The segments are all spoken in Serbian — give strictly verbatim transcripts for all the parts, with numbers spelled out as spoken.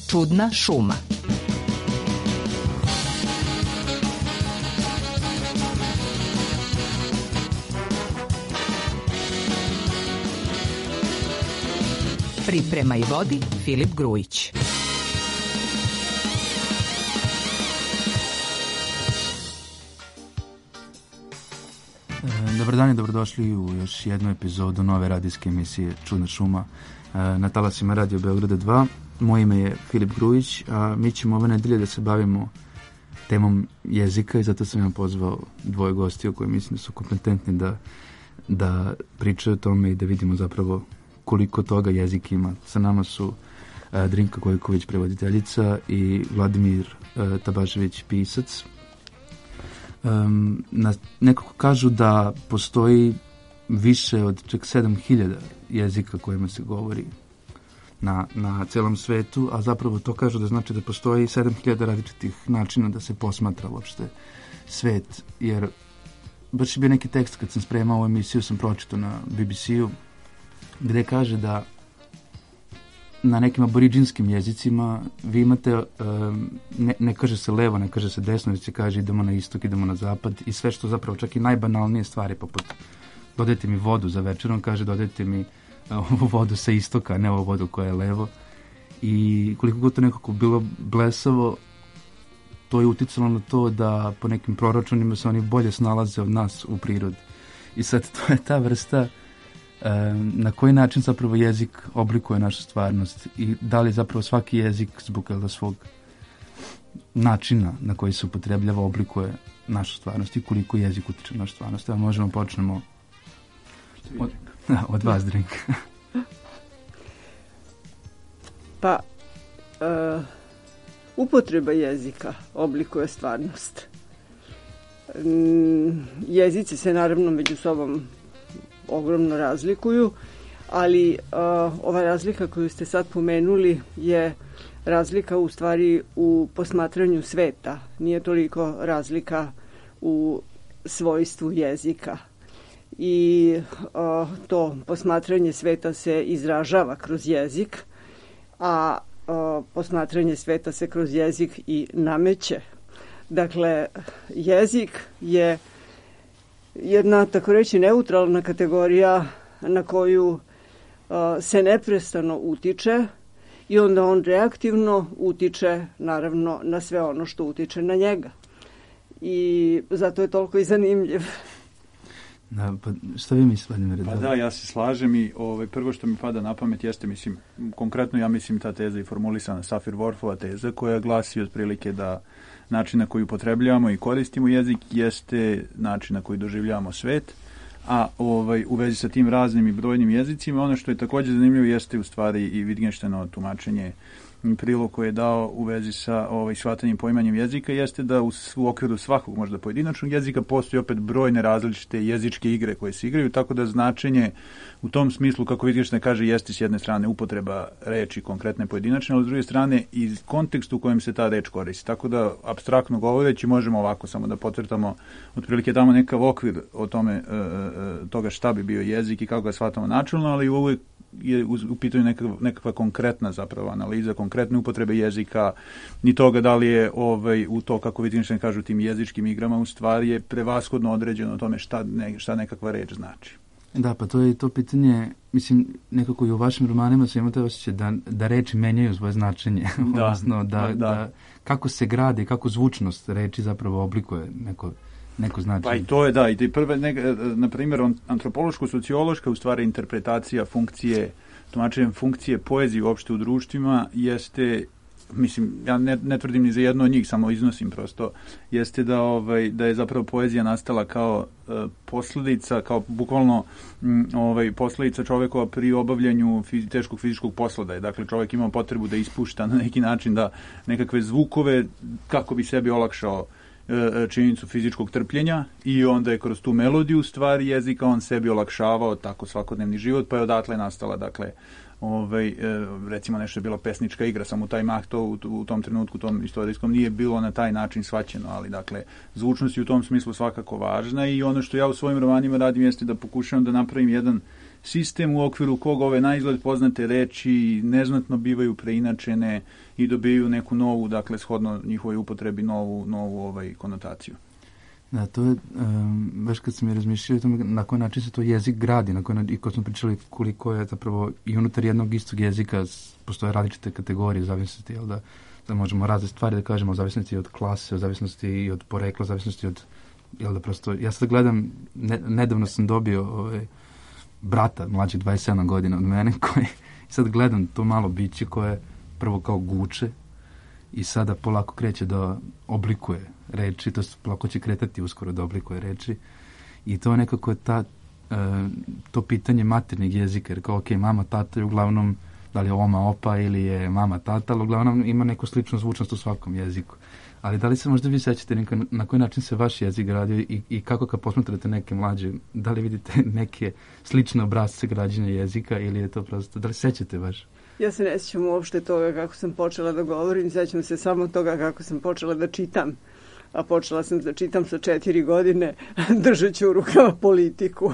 Čudna šuma. Priprema i vodi Filip Grujić. Dobar dan i dobrodošli u još jednu epizodu nove radijske emisije Čudna šuma na talasima Radio Beograda dva. Moje ime je Filip Grujić, a mi ćemo ove nedelje da se bavimo temom jezika i zato sam ja pozvao dvoje gostiju koji mislim da su kompetentni da, da pričaju o tome i da vidimo zapravo koliko toga jezik ima. Sa nama su uh, Drinka Gojković, prevoditeljica, i Vladimir uh, Tabažević, pisac. Um, na, nekako kažu da postoji više od čak sedam hiljada jezika kojima se govori na, na celom svetu, a zapravo to kažu da znači da postoji sedam hiljada različitih načina da se posmatra uopšte svet, jer baš je bio neki tekst kad sam spremao ovu emisiju, sam pročitao na B B C-u, gde kaže da na nekim aboriđinskim jezicima vi imate, um, ne, ne kaže se levo, ne kaže se desno, već se kaže idemo na istok, idemo na zapad, i sve što zapravo čak i najbanalnije stvari, poput dodajte mi vodu za večerom, kaže dodajte mi ovu vodu sa istoka, a ne ovu vodu koja je levo. I koliko god to nekako bilo blesavo, to je uticalo na to da po nekim proračunima se oni bolje snalaze od nas u prirodi. I sad to je ta vrsta na koji način zapravo jezik oblikuje našu stvarnost i da li zapravo svaki jezik zbog svog načina na koji se upotrebljava oblikuje našu stvarnost i koliko jezik utiče na našu stvarnost. Evo možemo počnemo od, od vas, Drinka. Pa, uh, upotreba jezika oblikuje stvarnost. Mm, jezici se naravno među sobom ogromno razlikuju, ali uh, ova razlika koju ste sad pomenuli je razlika u stvari u posmatranju sveta. Nije toliko razlika u svojstvu jezika. I uh, to posmatranje sveta se izražava kroz jezik, a uh, posmatranje sveta se kroz jezik i nameće. Dakle, jezik je jedna, tako reći, neutralna kategorija na koju uh, se neprestano utiče i onda on reaktivno utiče, naravno, na sve ono što utiče na njega. I zato je toliko i zanimljiv. Da, pa što vi mislite, Vladimir? Pa da, ja se slažem i ovaj, prvo što mi pada na pamet jeste, mislim, konkretno ja mislim ta teza i formulisana Sapir-Whorfova teza koja glasi otprilike da način na koji upotrebljavamo i koristimo jezik jeste način na koji doživljavamo svet, a ovaj, u vezi sa tim raznim i brojnim jezicima, ono što je također zanimljivo jeste u stvari i Wittgensteinovo tumačenje, prilog koji je dao u vezi sa ovaj, shvatanjem poimanjem jezika, jeste da u, u okviru svakog možda pojedinačnog jezika postoji opet brojne različite jezičke igre koje se igraju, tako da značenje u tom smislu, kako Wittgenstein kaže, jeste s jedne strane upotreba reči konkretne pojedinačne, ali s druge strane i kontekst u kojem se ta reč koristi. Tako da, apstraktno govoreći, možemo ovako samo da potvrtamo, otprilike damo nekav okvir o tome, e, e, toga šta bi bio jezik i kako ga shvatamo načelno, ali uvijek je u pitanju nekakva, nekakva konkretna zapravo analiza, konkretne upotrebe jezika, ni toga da li je ovaj, u to, kako Wittgenstein kaže, u tim jezičkim igrama, u stvari je prevashodno određeno o tome šta, ne, šta nekakva reč znači. Da, pa to je to pitanje, mislim, nekako i u vašim romanima se imate osjećaj da, da reči menjaju svoje značenje, da, odnosno da, da. da kako se gradi, kako zvučnost reči zapravo oblikuje neko neko značenje. Pa i to je, da, i te prve, ne, na primjer, antropološko-sociološka u stvari interpretacija funkcije, tumačenjem funkcije poezije uopšte u društvima jeste, mislim, ja ne, ne tvrdim ni za jedno od njih, samo iznosim prosto, jeste da, ovaj, da je zapravo poezija nastala kao uh, posljedica, kao bukvalno um, ovaj, posljedica čovjekova pri obavljanju fiz, teškog fizičkog posla, da je, dakle, čovjek imao potrebu da ispušta na neki način da nekakve zvukove kako bi sebi olakšao činjenicu fizičkog trpljenja i onda je kroz tu melodiju stvari jezika on sebi olakšavao tako svakodnevni život, pa je odatle nastala, dakle, ovaj, recimo nešto je bila pesnička igra, samo taj mah to u, u tom trenutku, u tom istorijskom, nije bilo na taj način shvaćeno, ali dakle, zvučnost je u tom smislu svakako važna i ono što ja u svojim romanima radim jeste da pokušavam da napravim jedan sistem u okviru kog ove naizgled poznate reči neznatno bivaju preinačene i dobiju neku novu, dakle, shodno njihovoj upotrebi novu, novu ovaj, konotaciju. Da, to je, um, baš kad sam je razmišljao o tome na koji način se to jezik gradi, na koji način, i kad smo pričali koliko je zapravo i unutar jednog istog jezika postoje različite kategorije zavisnosti, jel da, da možemo razne stvari da kažemo o zavisnosti od klase, o zavisnosti i od porekla, o zavisnosti od, jel da prosto, ja sad gledam, ne, nedavno sam dobio ovaj, brata, mlađe dvadeset sedam godina od mene, koji sad gledam to malo biće koje prvo kao guče i sada polako kreće da oblikuje reči, to polako će kretati uskoro da oblikuje reči i to nekako je ta, e, to pitanje maternjeg jezika, jer kao ok, mama, tata je uglavnom, da li je oma, opa ili je mama, tata, ali uglavnom ima neku sličnu zvučnost u svakom jeziku. Ali da li se možda vi sećate neka, na koji način se vaš jezik gradio i, i kako kad posmatrate neke mlađe, da li vidite neke slične obrazce građenja jezika ili je to prosto, da li sećate baš? Ja se ne sjećam uopšte toga kako sam počela da govorim, sjećam se samo toga kako sam počela da čitam. A počela sam da čitam sa četiri godine, držeći u rukama Politiku.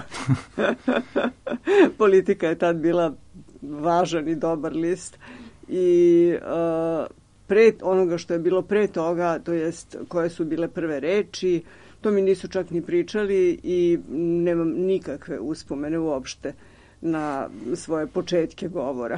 Politika je tad bila važan i dobar list. I uh, pre onoga što je bilo pre toga, to jest koje su bile prve reči, to mi nisu čak ni pričali i nemam nikakve uspomene uopšte na svoje početke govora.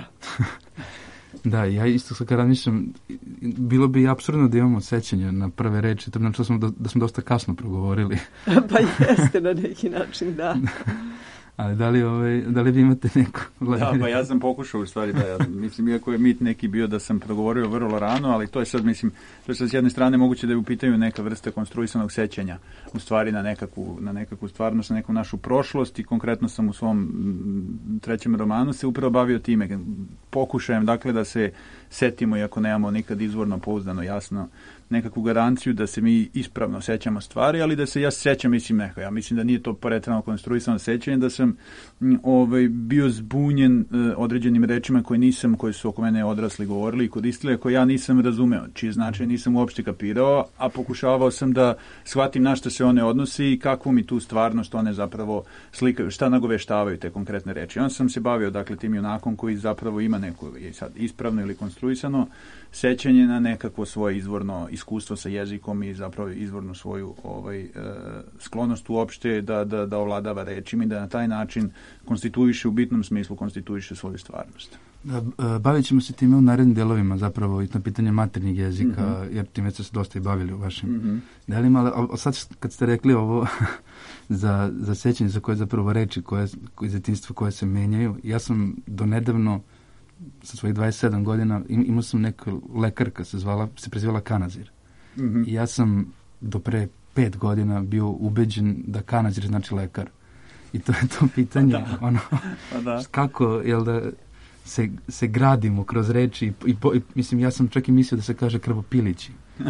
Da, ja isto sad kad razmišljam, bilo bi apsurdno da imamo sećanja na prve reči, to bi znači da smo, do, da smo dosta kasno progovorili. Pa jeste na neki način, da. Ali da li, ovaj, da li vi imate neko... Da, pa ja sam pokušao u stvari da, ja, mislim, iako je mit neki bio da sam progovorio vrlo rano, ali to je sad, mislim, to je sad s jedne strane moguće da je u pitanju neka vrsta konstruisanog sećanja, u stvari na nekakvu, na nekakvu stvarnost, na neku našu prošlost i konkretno sam u svom m, trećem romanu se upravo bavio time, pokušajem, dakle, da se setimo, iako nemamo nikad izvorno, pouzdano, jasno, nekakvu garanciju da se mi ispravno sećamo stvari, ali da se ja sećam, mislim, neko. Ja mislim da nije to pretrano konstruisano sećanje, da sam m, ovaj, bio zbunjen e, određenim rečima koje nisam, koje su oko mene odrasli govorili i koristili, koje ja nisam razumeo, čije značaje nisam uopšte kapirao, a pokušavao sam da shvatim na što se one odnosi i kakvu mi tu stvarnost one zapravo slikaju, šta nagoveštavaju te konkretne reči. On sam se bavio, dakle, tim junakom koji zapravo ima neko je sad ispravno ili konstruisano sećanje na nekakvo svoje izvorno iskustvo sa jezikom i zapravo izvornu svoju ovaj, e, sklonost uopšte da, da, da ovladava rečima i da na taj način konstituiše, u bitnom smislu konstituiše svoju stvarnost. Da, bavit ćemo se time u narednim delovima zapravo i na pitanje maternjeg jezika, mm-hmm. jer time ste se dosta i bavili u vašim mm-hmm. delima, ali a sad kad ste rekli ovo za, za sećanje za koje zapravo reči koje, iz djetinjstva koje se menjaju, ja sam donedavno sa svojih dvadeset sedam godina imao sam neku lekarka se zvala, se prezivala Kanazir. Mm-hmm. I ja sam do pre pet godina bio ubeđen da Kanazir znači lekar. I to je to pitanje, da. ono, pa da. Kako, jel da se, se gradimo kroz reči i, i, i mislim, ja sam čak i mislio da se kaže krvopilići.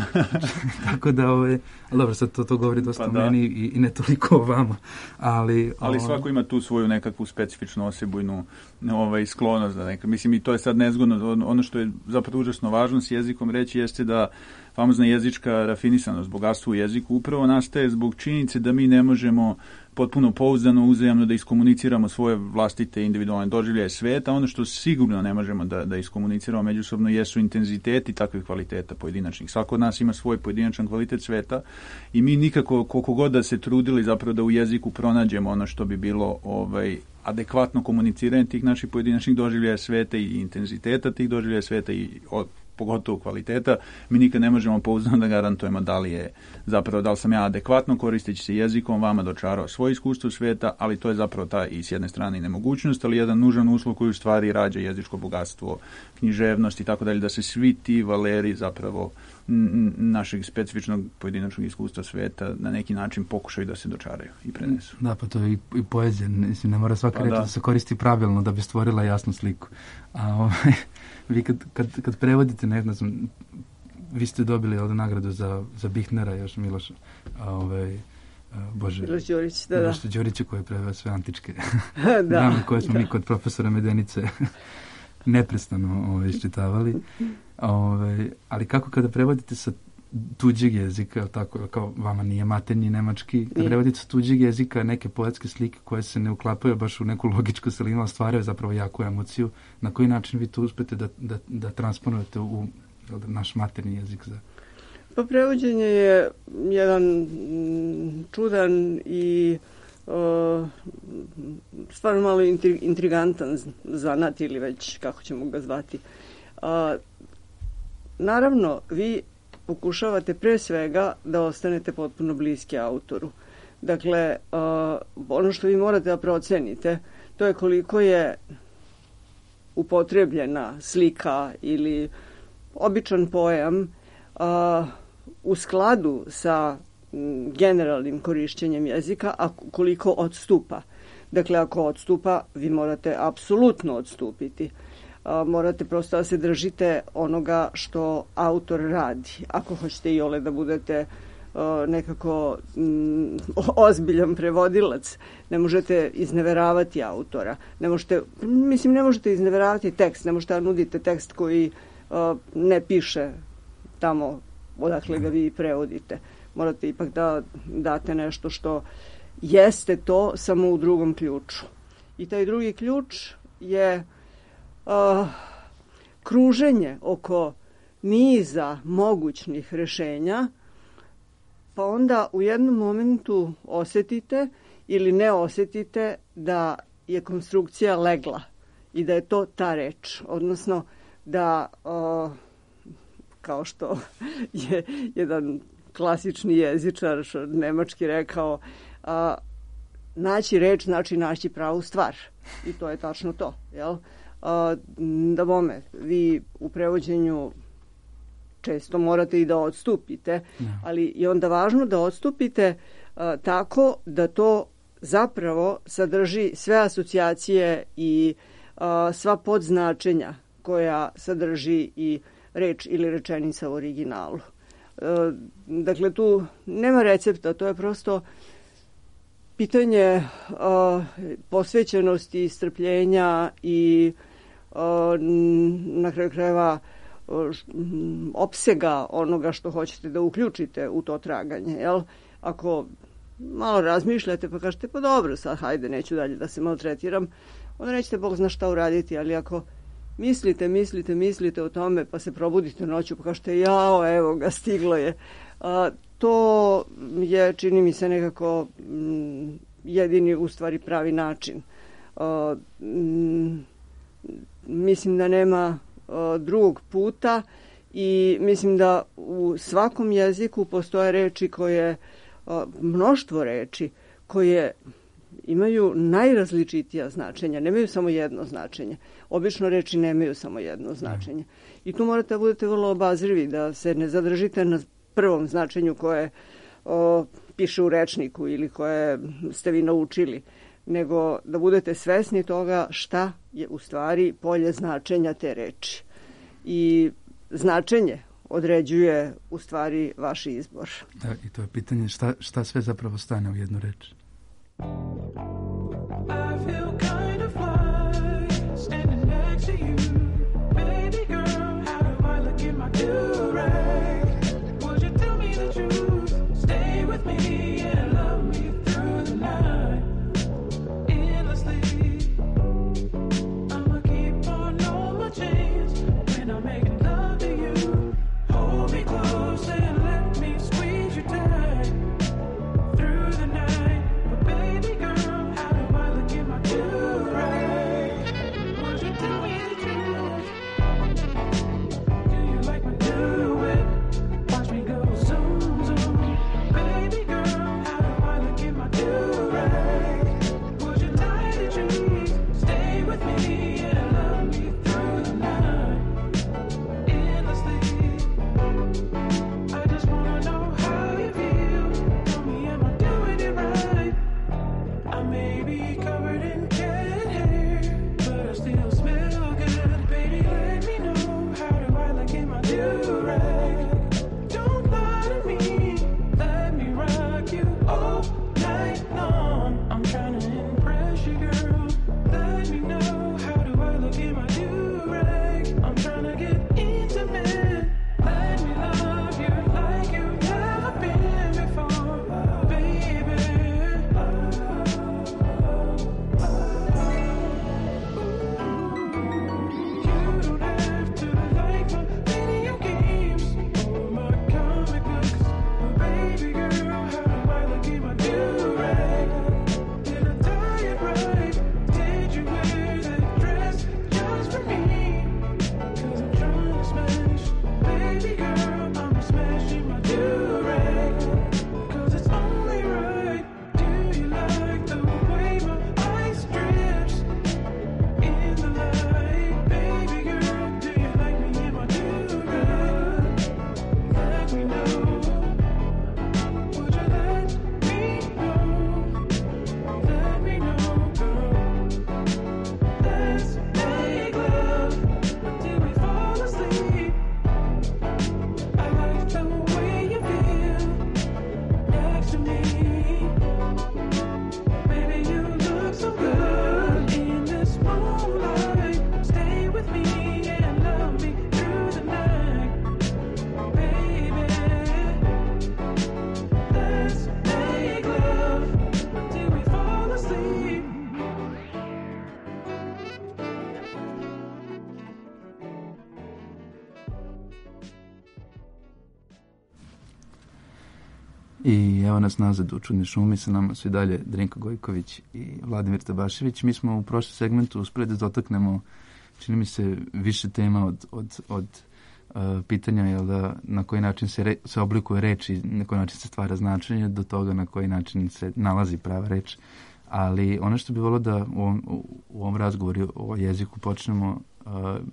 Tako da, ove, dobro, sad to, to govori dosta pa o meni i, i ne toliko o vama. Ali, ali svako ima tu svoju nekakvu specifičnu osebujnu ovaj, sklonost. Da neka, mislim, i to je sad nezgodno. Ono što je zapravo užasno važno s jezikom reći jeste da famozna jezička rafinisanost, bogatstvo u jeziku upravo nastaje zbog činjenice da mi ne možemo potpuno pouzdano, uzajamno da iskomuniciramo svoje vlastite individualne doživljaje sveta. Ono što sigurno ne možemo da, da iskomuniciramo međusobno jesu intenziteti takvih kvaliteta pojedinačnih. Svako od nas ima svoj pojedinačan kvalitet sveta i mi nikako, koliko god da se trudili zapravo da u jeziku pronađemo ono što bi bilo ovaj, adekvatno komuniciranje tih naših pojedinačnih doživljaja sveta i intenziteta tih doživljaja sveta i od pogotovo kvaliteta, mi nikad ne možemo pouzdano da garantujemo da li je zapravo, da li sam ja adekvatno koristeći se jezikom vama dočarao svoje iskustvo sveta, ali to je zapravo ta i s jedne strane i nemogućnost, ali jedan nužan uslov koji u stvari rađa jezičko bogatstvo, književnost i tako dalje, da se svi ti valeri zapravo n- našeg specifičnog pojedinačnog iskustva sveta na neki način pokušaju da se dočaraju i prenesu. Da, pa to je i, i poezija, mislim, ne mora svaka pa reč da. da se koristi pravilno da bi stvorila jasnu sliku. A ovaj, vi kad, kad, kad prevodite, ne znam, vi ste dobili ovdje nagradu za, za Bihnera, još Miloša, a ovaj, a, Bože, Miloš Đurić, da, Miloš da. Đurića koji je preveo sve antičke da, drame koje smo da. mi kod profesora Medenice neprestano ovaj, iščitavali. Ovaj, ali kako kada prevodite sa tuđeg jezika, tako kao vama nije maternji nemački, kad prevodite sa tuđeg jezika neke poetske slike koje se ne uklapaju baš u neku logičku selinu, a stvaraju zapravo jaku emociju, na koji način vi to uspete da, da, da transponujete u naš maternji jezik? Za... Pa prevođenje je jedan čudan i uh, stvarno malo intri, intrigantan zanat ili već kako ćemo ga zvati. Uh, naravno, vi pokušavate pre svega da ostanete potpuno bliski autoru. Dakle, uh, ono što vi morate da procenite, to je koliko je upotrebljena slika ili običan pojam uh, u skladu sa m, generalnim korišćenjem jezika, a koliko odstupa. Dakle, ako odstupa, vi morate apsolutno odstupiti. A, morate prosto da se držite onoga što autor radi. Ako hoćete i ole da budete a, nekako m, ozbiljan prevodilac, ne možete izneveravati autora. Ne možete, mislim, ne možete izneveravati tekst, ne možete da nudite tekst koji a, ne piše tamo odakle ga vi prevodite. Morate ipak da date nešto što jeste to, samo u drugom ključu. I taj drugi ključ je uh, kruženje oko niza mogućnih rešenja, pa onda u jednom momentu osetite ili ne osetite da je konstrukcija legla i da je to ta reč. Odnosno da, uh, kao što je jedan klasični jezičar nemački rekao, a, naći reč znači naći pravu stvar. I to je tačno to. Jel? A, da bome, vi u prevođenju često morate i da odstupite, ja. Ali je onda važno da odstupite a, tako da to zapravo sadrži sve asocijacije i a, sva podznačenja koja sadrži i reč ili rečenica u originalu. Dakle, tu nema recepta, to je prosto pitanje uh, posvećenosti, strpljenja i uh, na kraju krajeva uh, opsega onoga što hoćete da uključite u to traganje. Jel? Ako malo razmišljate pa kažete, pa dobro, sad hajde, neću dalje da se maltretiram, onda nećete Bog zna šta uraditi, ali ako mislite, mislite, mislite o tome, pa se probudite noću, pa kažete, jao, evo ga, stiglo je. A, to je, čini mi se, nekako m, jedini, u stvari, pravi način. A, m, mislim da nema a, drugog puta i mislim da u svakom jeziku postoje reči koje, a, mnoštvo reči koje imaju najrazličitija značenja, nemaju samo jedno značenje. Obično reči nemaju samo jedno značenje. I tu morate da budete vrlo obazrivi, da se ne zadržite na prvom značenju koje o, piše u rečniku ili koje ste vi naučili, nego da budete svesni toga šta je u stvari polje značenja te reči. I značenje određuje u stvari vaš izbor. Da, i to je pitanje šta, šta sve zapravo stane u jednu reč. I feel kind of fly standing next to you, baby girl. How do I look in my do-rag? Would you tell me the truth? Stay with me and love me through the night, endlessly. I'ma keep on all my chains when I'm making love to you. Hold me close and let me squeeze you tight through the night. I evo nas nazad u Čudnoj šumi, sa nama su i dalje Drinko Gojković i Vladimir Tabašević. Mi smo u prošlom segmentu uspeli da dotaknemo, čini mi se, više tema od, od, od uh, pitanja jel da, na koji način se, re, se oblikuje reč i na koji način se stvara značenje, do toga na koji način se nalazi prava reč. Ali ono što bi volio da u ovom, u ovom razgovoru o jeziku počnemo uh,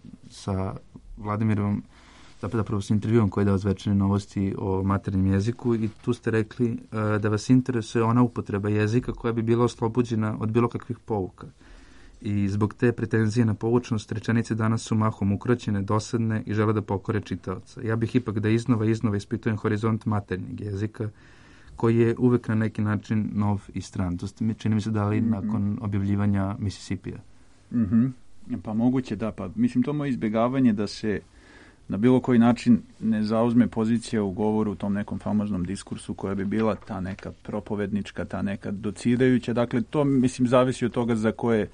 sa Vladimirom, zapravo s intervjuom koji je dao zvečane novosti o maternjem jeziku, i tu ste rekli uh, da vas interesuje ona upotreba jezika koja bi bila oslobođena od bilo kakvih pouka. I zbog te pretenzije na poučnost rečenice danas su mahom ukraćene, dosadne i žele da pokore čitaoca. Ja bih ipak da iznova i iznova ispitujem horizont maternjeg jezika, koji je uvek na neki način nov i stran. To ste mi, čini mi se, dali mm-hmm. nakon objavljivanja Mississippija. Mm-hmm. Pa moguće da, pa mislim to moje izbjegavanje da se na bilo koji način ne zauzme pozicija u govoru u tom nekom famoznom diskursu koja bi bila ta neka propovednička, ta neka docirajuća. Dakle, to mislim zavisi od toga za koje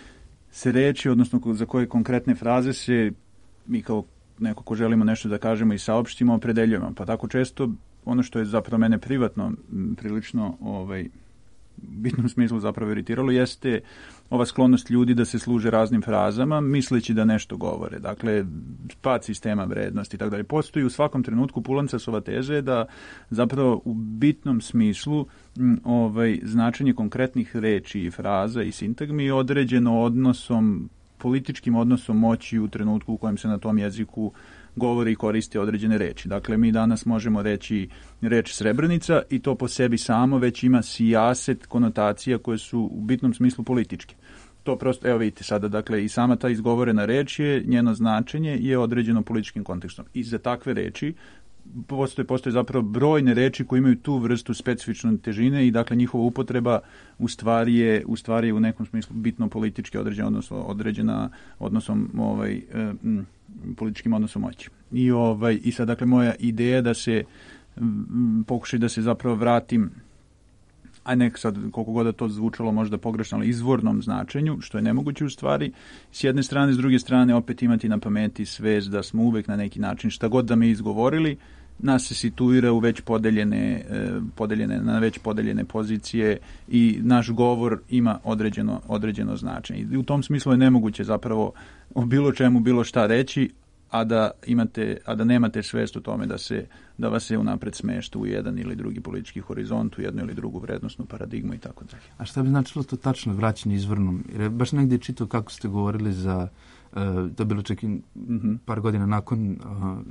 se reči, odnosno za koje konkretne fraze se mi kao neko ko želimo nešto da kažemo i saopštimo, opredeljujemo. Pa tako često ono što je zapravo mene privatno prilično ovaj, bitnom smislu zapravo iritiralo jeste ova sklonost ljudi da se služe raznim frazama misleći da nešto govore. Dakle, pad sistema vrednosti i tako dalje. Postoji u svakom trenutku Pulancasova teza je da zapravo u bitnom smislu m, ovaj, značenje konkretnih reči i fraza i sintagmi je određeno odnosom, političkim odnosom moći u trenutku u kojem se na tom jeziku govore i koriste određene reči. Dakle, mi danas možemo reći reč Srebrenica i to po sebi samo već ima sijaset konotacija koje su u bitnom smislu političke. To prosto, evo vidite sada, dakle, i sama ta izgovorena reč je, njeno značenje je određeno političkim kontekstom. I za takve reči postoje, postoje zapravo brojne reči koje imaju tu vrstu specifične težine i dakle njihova upotreba u stvari je u, stvari je u nekom smislu bitno politički određena, odnosno određena odnosom ovaj, um, političkim odnosom moći. I, ovaj, i sad dakle moja ideja da se um, pokušaj da se zapravo vratim, a nek sad koliko god da to zvučalo možda pogrešno, ali izvornom značenju, što je nemoguće u stvari, s jedne strane, s druge strane opet imati na pameti svest da smo uvek na neki način, šta god da mi izgovorili, nas se situira u već podeljene, podeljene, na već podeljene pozicije i naš govor ima određeno, određeno značenje. I u tom smislu je nemoguće zapravo o bilo čemu bilo šta reći, a da imate, a da nemate svest o tome da se da vas se unapred smešta u jedan ili drugi politički horizont, u jednu ili drugu vrednostnu paradigmu i tako dalje. A šta bi značilo to tačno vraćanje izvornom? Jer baš negdje čitao kako ste govorili za Uh, to je bilo čak i mm-hmm. par godina nakon uh,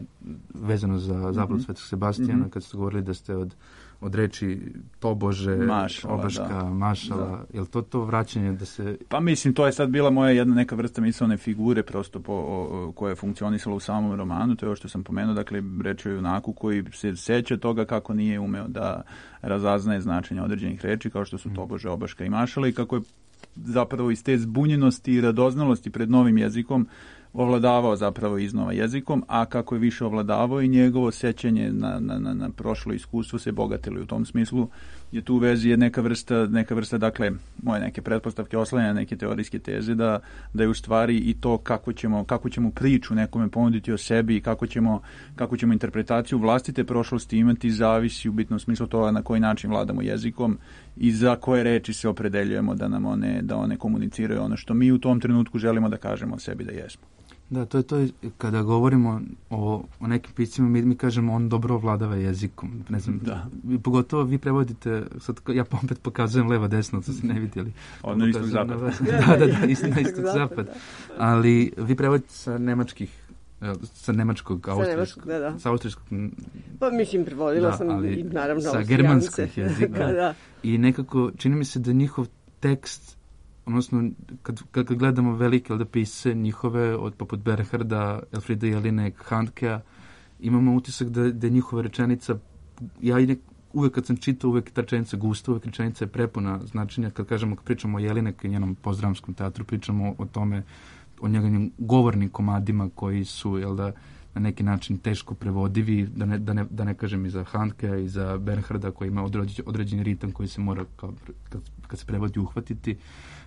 vezano za zaplavu mm-hmm. Svetog Sebastijana, mm-hmm. kad ste govorili da ste od, od reči tobože, mašala, obaška, da. mašala, da. Je li to to vraćanje da se... Pa mislim, to je sad bila moja jedna neka vrsta misaone figure prosto po, o, koja je funkcionisala u samom romanu, to je ovo što sam pomenuo, dakle reč o junaku koji se seća toga kako nije umeo da razaznaje značenje određenih reči, kao što su tobože, obaška i mašala, i kako je zapravo iz te zbunjenosti i radoznalosti pred novim jezikom ovladavao zapravo iznova jezikom, a kako je više ovladavao i njegovo sećanje na, na, na, na prošlo iskustvo se bogatilo. U tom smislu je tu u vezi je neka vrsta, neka vrsta, dakle, moje neke pretpostavke oslanjanja, neke teorijske teze da, da je u stvari i to kako ćemo, kako ćemo priču nekome ponuditi o sebi i kako ćemo, kako ćemo interpretaciju vlastite prošlosti imati zavisi u bitnom smislu toga na koji način vladamo jezikom i za koje reči se opredeljujemo da nam one, da one komuniciraju ono što mi u tom trenutku želimo da kažemo o sebi da jesmo. Da, to je to, kada govorimo o, o nekim piscima, mi, mi kažemo on dobro ovladava jezikom. Ne znam, da. Pogotovo vi prevodite, sad ja opet pokazujem leva desno, to se ne vidjeli. Od na istog zapad. Da, da, da, isto na istog zapad. Ali vi prevodite sa nemačkih, sa nemačkog, austrijskog, da, da. sa austrijskog. Pa mislim, prevodila da, sam i naravno sa germanskih jezika. da, da. I nekako, čini mi se da njihov tekst, odnosno, kad, kad gledamo velike pise njihove, od poput Bernharda, Elfrida Jelinek, Handkea, imamo utisak da, da je njihova rečenica, ja nek, uvek kad sam čitao, uvek ta rečenica gusta, uvek rečenica je prepuna značenja. Kad kažemo, kad pričamo o Jelinek i njenom pozdravskom teatru, pričamo o tome, o njegovim govornim komadima koji su, jel da, na neki način teško prevodivi, da ne, da ne, da ne kažem i za Handkea i za Bernharda koji ima određen, određeni ritam koji se mora, kao, kad, kad se prevodi, uhvatiti.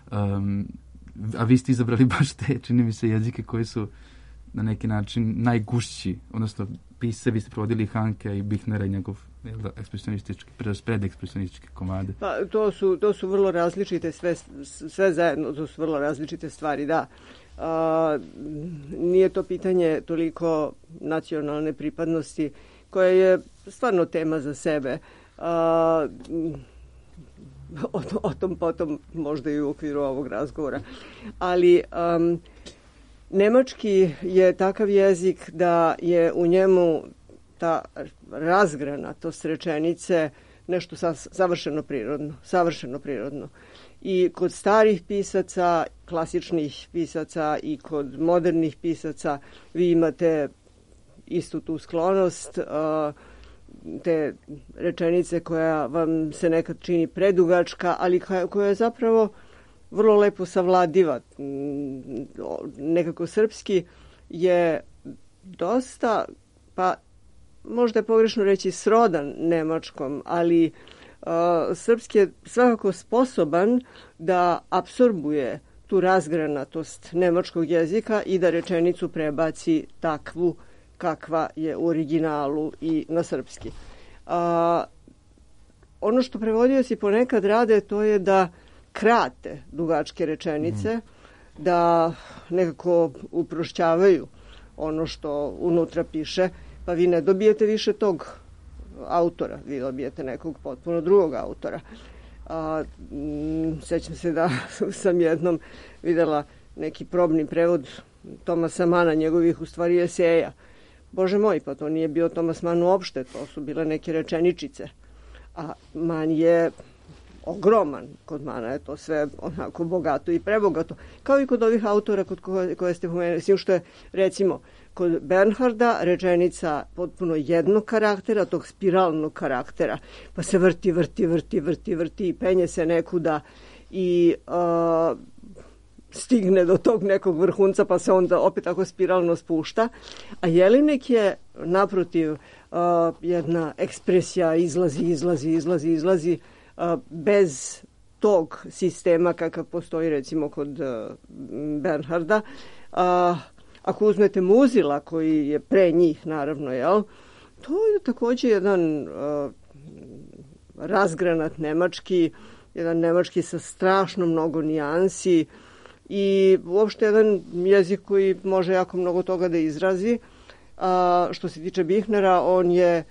Um, a vi ste izabrali baš te, čini mi se, jezike koji su na neki način najgušći, odnosno pise, vi ste provodili Handkea i Bichnera i njegov jel da, ekspresionistički, predekspresionističke komade. Pa to su, to su vrlo različite, sve, sve zajedno, to su vrlo različite stvari, da. A, nije to pitanje toliko nacionalne pripadnosti, koja je stvarno tema za sebe. A, o, o tom potom možda i u okviru ovog razgovora. Ali um, nemački je takav jezik da je u njemu ta razgranatost rečenice nešto savršeno prirodno, savršeno prirodno. I kod starih pisaca, klasičnih pisaca i kod modernih pisaca vi imate istu tu sklonost, uh, te rečenice koja vam se nekad čini predugačka, ali koja je zapravo vrlo lepo savladiva. Nekako srpski je dosta, pa možda je pogrešno reći srodan nemačkom, ali uh, srpski je svakako sposoban da apsorbuje tu razgranatost nemačkog jezika i da rečenicu prebaci takvu kakva je u originalu i na srpski. A, ono što prevodioci ponekad rade, to je da krate dugačke rečenice, mm. da nekako uprošćavaju ono što unutra piše, pa vi ne dobijete više tog autora, vi dobijete nekog potpuno drugog autora. A, m, sećam se da sam jednom videla neki probni prevod Tomasa Mana, njegovih u stvari eseja. Bože moj, pa to nije bio Tomas Mann uopšte, to su bile neke rečeničice. A Mann je ogroman, kod Mana je to sve onako bogato i prebogato. Kao i kod ovih autora kod koje, koje ste pomenuli, s što je, recimo, kod Bernharda rečenica potpuno jednog karaktera, tog spiralnog karaktera, pa se vrti, vrti, vrti, vrti, vrti i penje se nekuda i uh, stigne do tog nekog vrhunca, pa se onda opet tako spiralno spušta. A Jelinek je, naprotiv, uh, jedna ekspresija, izlazi, izlazi, izlazi, izlazi, uh, bez tog sistema kakav postoji, recimo, kod uh, Bernharda. Uh, ako uzmete Muzila, koji je pre njih, naravno, jel? To je također jedan uh, razgranat nemački, jedan nemački sa strašno mnogo nijansi, i uopšte jedan jezik koji može jako mnogo toga da izrazi. A, što se tiče Bihnera, on je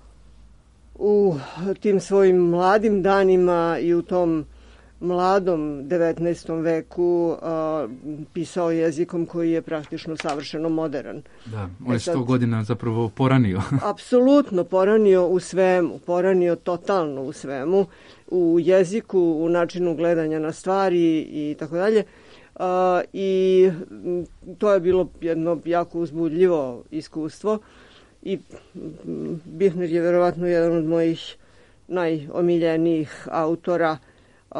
u tim svojim mladim danima i u tom mladom devetnaestom veku a, pisao jezikom koji je praktično savršeno modern. Da, on je sto godina zapravo poranio. Apsolutno poranio u svemu, poranio totalno u svemu, u jeziku, u načinu gledanja na stvari i tako dalje. Uh, i to je bilo jedno jako uzbudljivo iskustvo i Bihner je verovatno jedan od mojih najomiljenijih autora. Uh,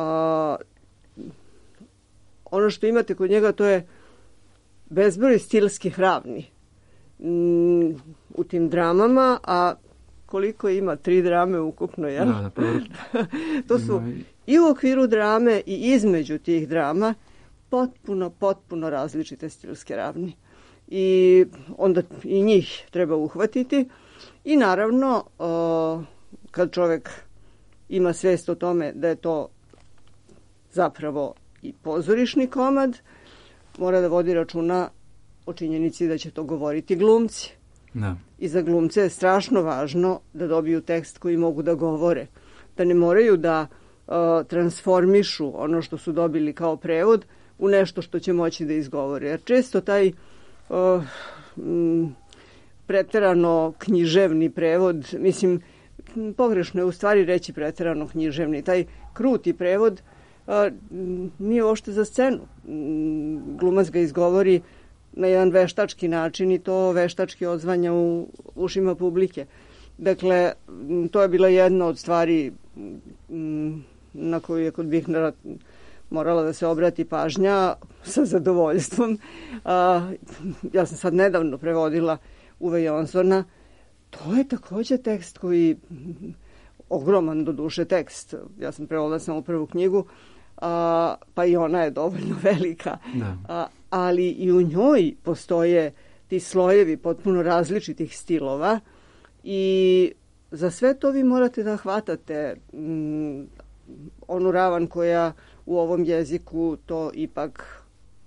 ono što imate kod njega, to je bezbroj stilskih ravni mm, u tim dramama, a koliko ima? Tri drame ukupno, jel? Da, da, to su i u okviru drame i između tih drama potpuno, potpuno različite stilske ravni. I onda i njih treba uhvatiti. I naravno, o, kad čovjek ima svest o tome da je to zapravo i pozorišni komad, mora da vodi računa o činjenici da će to govoriti glumci. Da. I za glumce je strašno važno da dobiju tekst koji mogu da govore. Da ne moraju da o, transformišu ono što su dobili kao prevod u nešto što će moći da izgovore. Jer često taj uh, m, preterano književni prevod, mislim, pogrešno je u stvari reći preterano književni, taj kruti prevod uh, nije uopšte za scenu. Glumac ga izgovori na jedan veštački način i to veštački odzvanja u ušima publike. Dakle, to je bila jedna od stvari m, na koju je kod Bihnera morala da se obrati pažnja sa zadovoljstvom. A, ja sam sad nedavno prevodila Uwe Jonsona. To je također tekst koji, ogroman do duše tekst, ja sam prevodila samo prvu knjigu, a, pa i ona je dovoljno velika. A, ali i u njoj postoje ti slojevi potpuno različitih stilova i za sve to vi morate da hvatate mm, onu ravan koja u ovom jeziku to ipak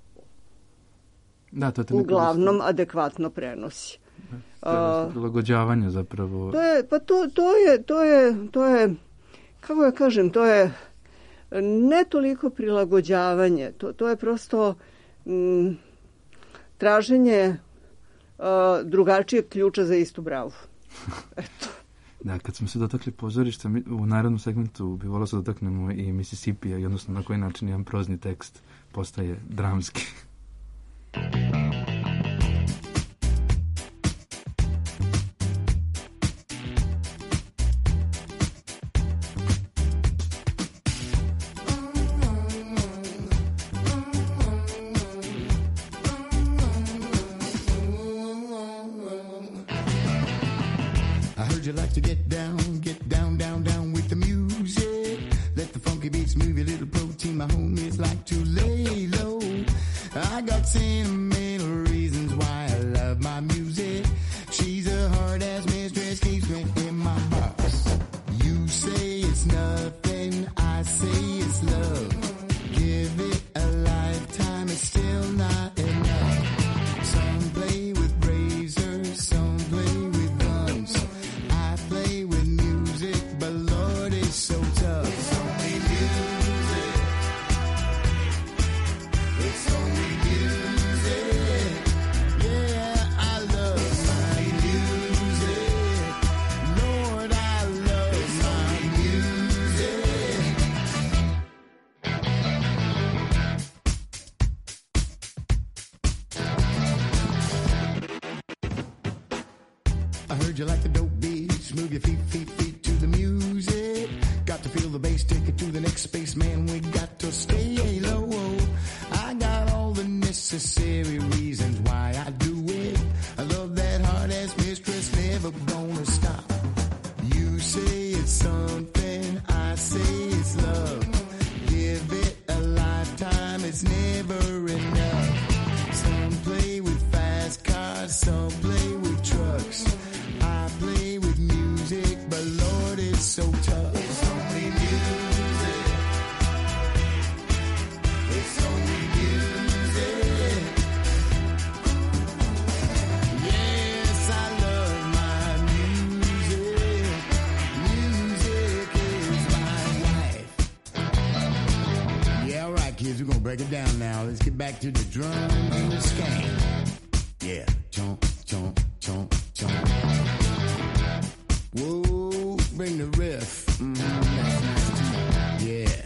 Da, to je uglavnom adekvatno prenosi. Uh, prilagođavanje zapravo. To je, pa to, to je, to je, to je, kako ja kažem, to je ne toliko prilagođavanje, to, to je prosto m, traženje uh, drugačijeg ključa za istu bravu. Eto. Da, kad smo se dotakli pozorišta, u narednom segmentu bi volao se dotaknemo i Mississippija, i odnosno na koji način jedan prozni tekst postaje dramski. You like to get down, get down, down, down with the music. Let the funky beats move your little protein. My homies like to lay low. I got sentimental reasons why I love my music. She's a hard-ass mistress, keeps me in my box. You say it's nothing, I say it's love. Give it a lifetime, it's still not enough. Some play with razors, some play with guns. I play with music, but Lord, it's so tough. It's only music. It's only music. Yeah, I love my music. Lord, I love my music. I heard you like the dope beats. Move your feet, feet, feet to the music. Got to feel the bass, take it to the next space, man. We got to stay low. I got all the necessary reasons why I do it. I love that hard-ass mistress, never gonna stop. You say it's something, I say it's love. Give it a lifetime, it's never enough. Some play with fast cars, some play with trucks. I play with music, but Lord, it's so tough. It's only music. It's only music. Yes, I love my music. Music is my life. Yeah, all right, kids, we're gonna break it down now. Let's get back to the drums and the skank. Yeah, chomp, chomp, chomp, chomp. Whoa, bring the riff. Mm, that's nice too. Yeah.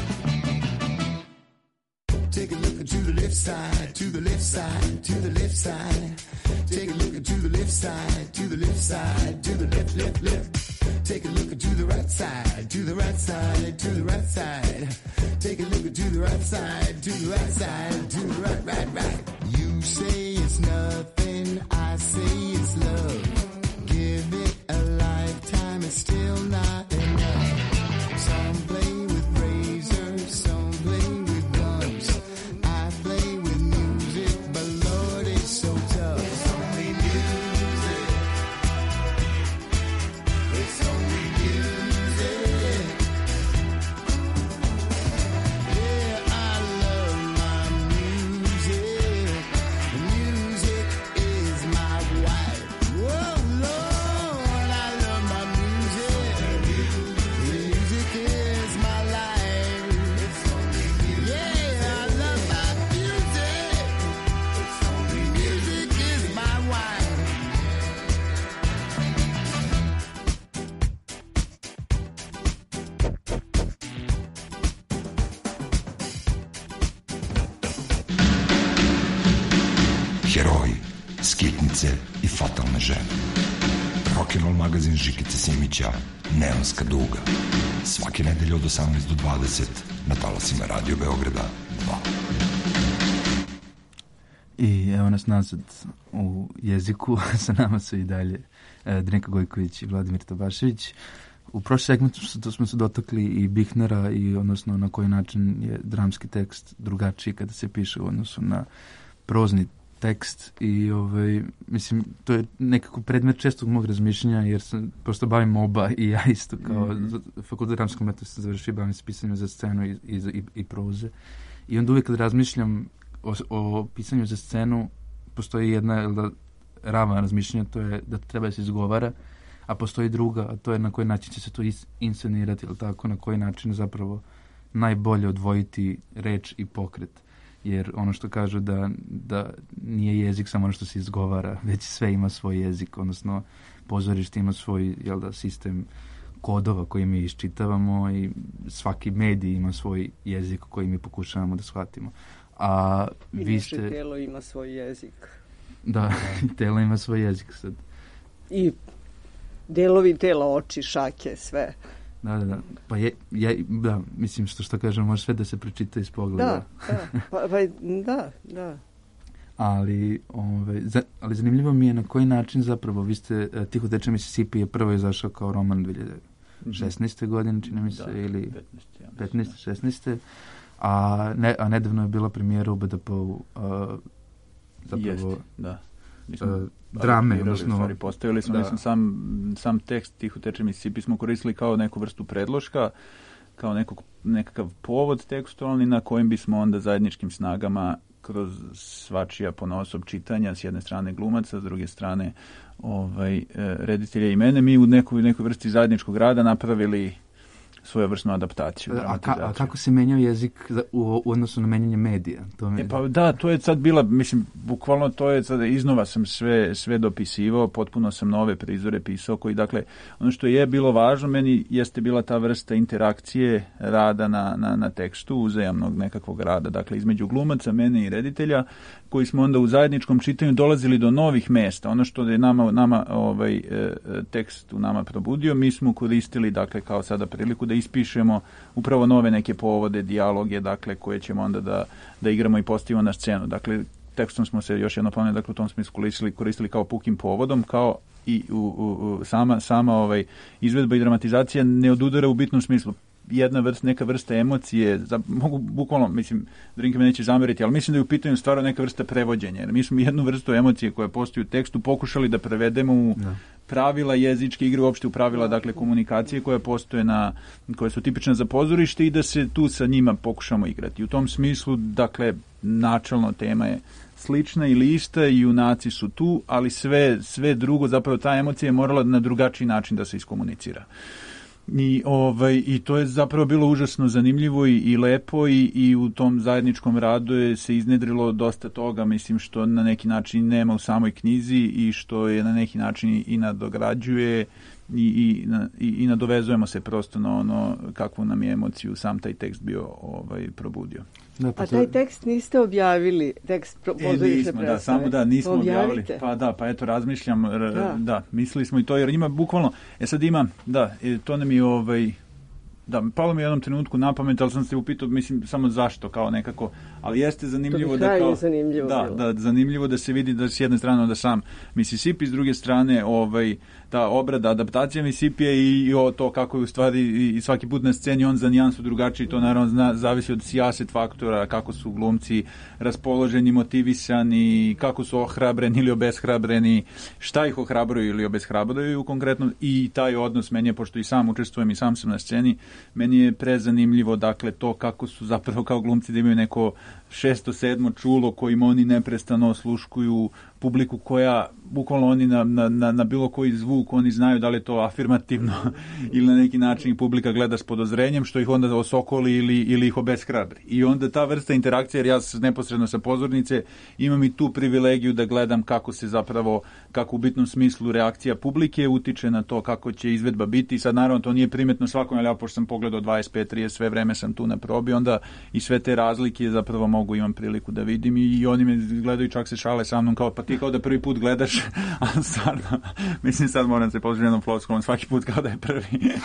Take a look to the left side, to the left side, to the left side. Take a look to the left side, to the left side, to the left, left, left. Take a look to the right side, to the right side, to the right side. Take a look to the right side, to the right side, to the right, right, right. You say it's nothing, I say it's love. Give it a lifetime, it's still not enough. Some play with razors, some play with guns. I play with music, but Lord, it's so tough. It's only music. It's only music. Yeah, I love my music. Music is my wife. Whoa, Lord, I love my music. Music is my life. It's only music. Yeah, I love my music. It's only music is my wife. Heroji, skitnice i fatalne žene. Rock'n'roll magazin Žikice Simića, Neonska duga. Svake nedelje od osamnaest do dvadeset na talasima Radio Beograda dva. I evo nas nazad u jeziku, sa nama su i dalje e, Drenka Gojković i Vladimir Tabašević. U prošlom segmentu što smo se dotakli i Bichnera i odnosno na koji način je dramski tekst drugačiji kada se piše u odnosu na prozni tekst i ovaj, mislim, to je nekako predmet čestog mog razmišljanja jer sam, pošto bavim oba i ja isto kao mm-hmm. fakultet dramskog umetnosti sam završio, bavim se pisanjem za scenu i, i, i, i proze. I onda uvijek kad razmišljam o, o pisanju za scenu, postoji jedna jel da, ravna razmišljanja, to je da treba da se izgovara, a postoji druga, a to je na koji način će se to is, inscenirati, ili tako, na koji način zapravo najbolje odvojiti reč i pokret. Jer ono što kažu da, da nije jezik samo ono što se izgovara, već sve ima svoj jezik, odnosno pozorište ima svoj jel da, sistem kodova koji mi iščitavamo i svaki medij ima svoj jezik koji mi pokušavamo da shvatimo. A I vi naše ste... telo ima svoj jezik. Da, telo ima svoj jezik sad. I delovi tela, oči, šake, sve. Da, da, da. Pa je, je, da, mislim što što kažem, može sve da se pročita iz pogleda. Da, da, pa, pa, da, da. Ali, ove, za, ali zanimljivo mi je na koji način zapravo, vi ste, uh, Tiho teče Mississippi je prvo izašao kao roman dve hiljade šesnaeste. godine, čini mi se, da, ili petnaeste, ja petnaeste, šesnaeste. A, ne, a nedavno je bila premijera u B D P-u uh, zapravo... Jeste, da. Mislim, uh, drame, odnosno... Stvari, postavili smo, da. mislim, sam, sam tekst Tiho teče Mississippi smo koristili kao neku vrstu predloška, kao nekog, nekakav povod tekstualni na kojem bismo onda zajedničkim snagama kroz svačija ponaosob čitanja, s jedne strane glumaca, s druge strane ovaj, reditelja i mene, mi u nekoj, nekoj vrsti zajedničkog rada napravili svojevrsnu adaptaciju. A, ka, a kako se menjao jezik za, u, u odnosu na menjanje medija? To me... E pa da, to je sad bila, mislim, bukvalno to je sad, iznova sam sve, sve dopisivao, potpuno sam nove prizore pisao, koji, dakle, ono što je bilo važno meni jeste bila ta vrsta interakcije rada na, na, na tekstu, uzajamnog nekakvog rada, dakle, između glumaca, mene i reditelja, koji smo onda u zajedničkom čitanju dolazili do novih mesta. Ono što je nama, nama ovaj, tekst u nama probudio, mi smo koristili, dakle, kao sada priliku da ispišemo upravo nove neke povode, dijaloge, dakle, koje ćemo onda da, da igramo i postavimo na scenu. Dakle, tekstom smo se još jedno planili, dakle, u tom smislu koristili, koristili kao pukim povodom, kao i u, u, u, sama, sama ovaj, izvedba i dramatizacija ne odudara u bitnom smislu. Jedna vrsta, neka vrsta emocije, za, mogu bukvalno, mislim, Drinka me neće zameriti, ali mislim da je u pitanju stvarno neka vrsta prevođenja. Jer mi smo jednu vrstu emocije koja postoji u tekstu pokušali da prevedemo u no. pravila jezičke igre, uopšte u pravila, dakle, komunikacije koje postoje na, koje su tipične za pozorište i da se tu sa njima pokušamo igrati. U tom smislu, dakle, načelno tema je slična ili ista i junaci su tu, ali sve, sve drugo, zapravo ta emocija je morala na drugačiji način da se iskomunicira. I, ovaj, i to je zapravo bilo užasno zanimljivo i, i lepo i, i u tom zajedničkom radu je se iznedrilo dosta toga, mislim, što na neki način nema u samoj knjizi i što je na neki način i nadograđuje i, i, na, i, i nadovezujemo se prosto na ono kakvu nam je emociju sam taj tekst bio ovaj, probudio. Da, pa A taj tekst niste objavili, tekst pozorišne e, nismo, predstave? Da, samo da, nismo Objavite. objavili. Pa da, pa eto, razmišljam, r, da. da, mislili smo i to, jer ima bukvalno, e sad ima, da, to nam je ovaj, da, palo mi u jednom trenutku na pamet, ali sam se upitao, mislim, samo zašto, kao nekako, ali jeste zanimljivo to da kao... zanimljivo da, bilo. da, zanimljivo da se vidi da s jedne strane da sam Mississippi, s druge strane ovaj, ta obrada, adaptacija Mississippija i, i o to kako je u stvari i, i svaki put na sceni on za nijansu drugačiji, to naravno zna, zavisi od sijaset faktora, kako su glumci raspoloženi, motivisani, kako su ohrabreni ili obeshrabreni, šta ih ohrabruju ili obeshrabruju konkretno i taj odnos meni je, pošto i sam učestvujem i sam sam na sceni, meni je prezanimljivo, dakle, to kako su zapravo kao glumci da imaju neko šesto, sedmo čulo kojim oni neprestano osluškuju publiku koja, bukvalno oni na, na, na bilo koji zvuk, oni znaju da li je to afirmativno ili na neki način publika gleda s podozrenjem, što ih onda osokoli ili, ili ih obeshrabri. I onda ta vrsta interakcije, jer ja neposredno sa pozornice imam i tu privilegiju da gledam kako se zapravo, kako u bitnom smislu reakcija publike utiče na to kako će izvedba biti. I sad naravno to nije primetno svakom, ali ja pošto sam pogledao dvadeset pet trideset, sve vreme sam tu na probi, onda i sve te razlike zapravo mogu, imam priliku da vidim i, i oni me gledaju, čak se šale sa mnom kao, pa ti kao da prvi put gledaš, a stvarno, mislim sad moram se poslužiti jednom floskom svaki put kao da je prvi.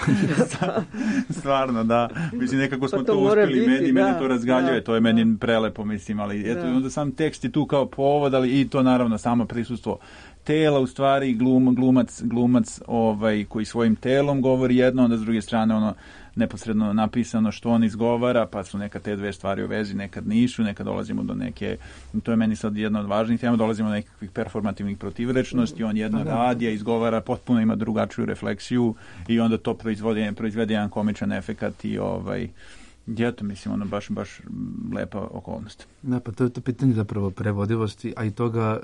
Stvarno, da. Mislim, nekako smo pa to, to uspjeli, biti, meni, da, meni to razgaljuje, da, to je meni da. prelepo, mislim, ali eto, da. onda sam tekst je tu kao povod, ali i to naravno samo prisustvo tela u stvari glum, glumac, glumac ovaj, koji svojim telom govori jedno, onda s druge strane ono neposredno napisano što on izgovara, pa su neka te dve stvari u vezi, nekad nisu, nekad dolazimo do neke, to je meni sad jedna od važnijih tema, dolazimo do nekakvih performativnih protivrečnosti, on jedno radi, a izgovara, potpuno ima drugačiju refleksiju i onda to proizvodi, proizvede jedan komičan efekat i ovaj, eto, mislim, ono baš, baš lepa okolnost. Da, pa to je to pitanje zapravo prevodivosti, a i toga